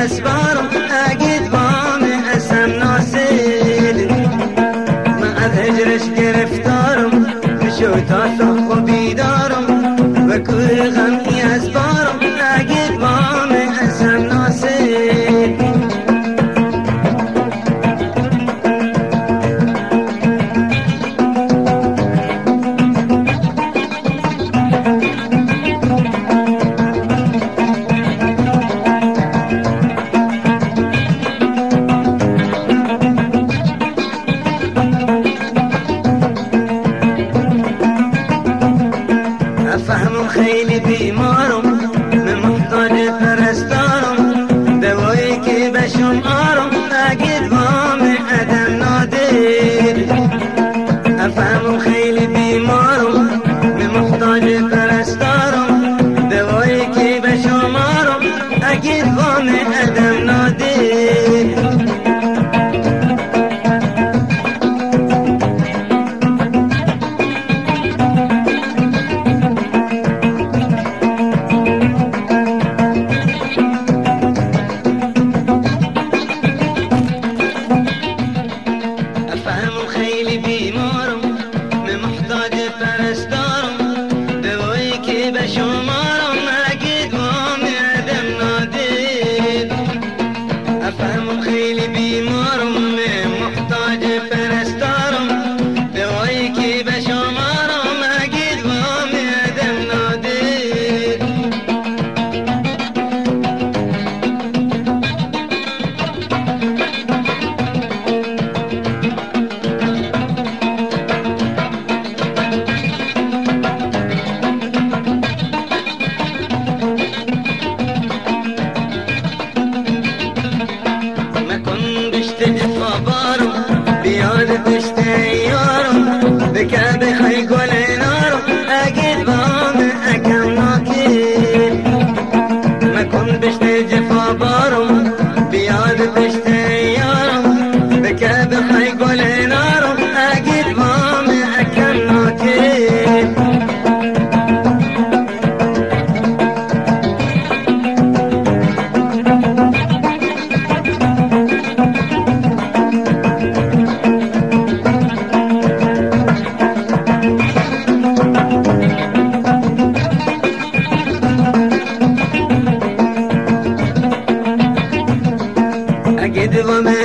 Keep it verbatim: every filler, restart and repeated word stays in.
اسبارم اگید وام اسم ناسید من از هجرش گرفتارم بشو تا صبح و بیدارم و کور غمی اسبارم اگید وام اسم ناسید فهمم خیلی بیمارم من محتاج پرستارم دوایی که بشم آرم اگید وام عدم نادر فهمم خیلی بیمارم من محتاج پرستارم دوایی که بشم آرم اگید وام عدم نادر خیلی بیمارم من محتاج پرستارم دوایی که به شمارم اگید وام عدم نادر افهمم خیلی بیمارم من محتاج پرستارم دوایی که به شمارم اگید وام عدم نادر بیاد پشت یارم بکه بخوای گل نارم اگید وام اکم ناکر مکن پشت جفا بارم بیاد پشت یارم بکه بخوای گل نارم اگید وام اکم ناکر اگید وام